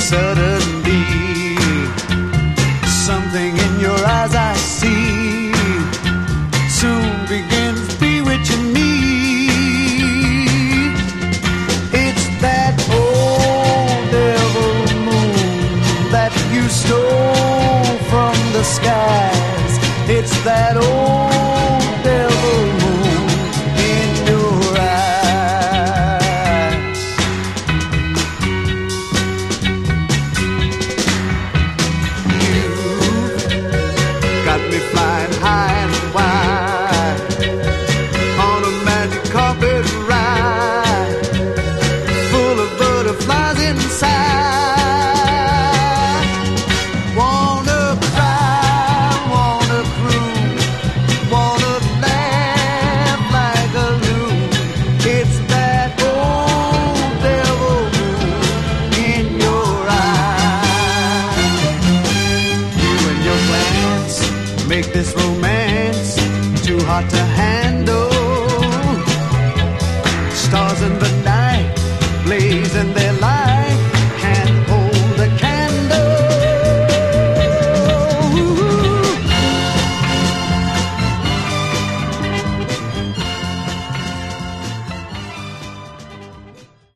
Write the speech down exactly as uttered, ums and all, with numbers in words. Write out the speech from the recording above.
suddenly something in your eyes I see soon begins bewitching me. It's that old devil moon that you stole from the skies. It's that old devil moon in your eyes. You've got me flying high and wide on a magic carpet ride full of butterflies inside. Wanna cry, wanna cruise, wanna laugh like a loon. It's that old devil moon in your eyes. You and your plans make this romance too hot to handle. Stars in the night